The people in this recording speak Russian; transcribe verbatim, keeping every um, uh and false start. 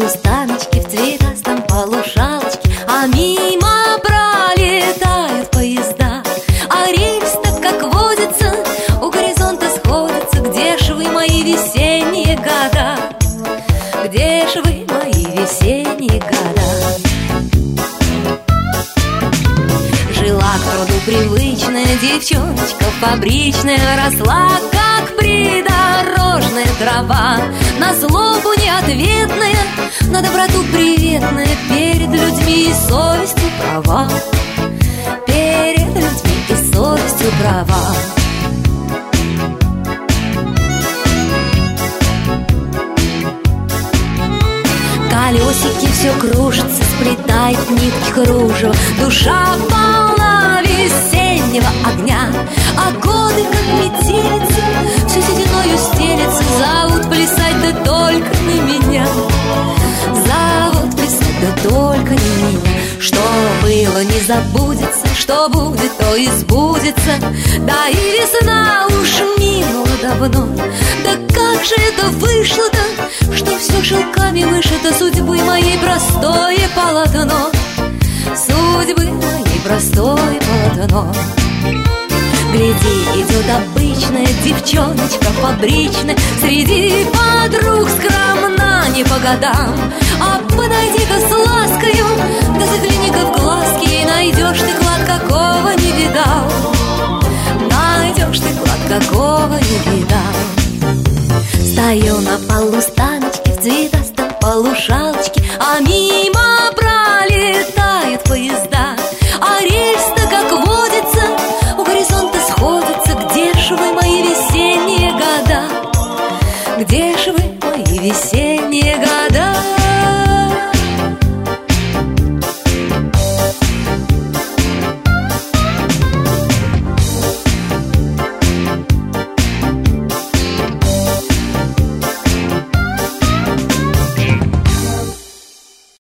полустаночке, в цветастом полушалочке, а мимо пролетают поезда, а рельс-то, как водится, у горизонта сходится. Где ж вы, мои весенние года? Где ж вы, мои весенние года? Жила к труду привычная девчоночка фабричная, росла, как придорожная трава, на злобу неответная, на доброту приветная, перед людьми и совестью права, перед людьми и совестью права. Колесики все кружатся, сплетает нитки кружева, душа полна весеннего огня, а годы, как метелицы, все сединою стелется, зовут плясать, да только не меня, зовут плясать, да только не меня. Что было, не забудется, что будет, то и сбудется, да и весна уж минула давно. Да как же это вышло-то, что все шелками вышито судьбы моей простое полотно, судьбы моей простое полотно. Гляди, идет обычная девчоночка фабричная, среди подруг скромна не по годам. А подойди-ка с ласкою, да загляни-ка в глазки, и найдешь ты клад, какого не видал, найдешь ты клад, какого не видал. Стою на полустаночке, в цветастом полушалочке, а мимо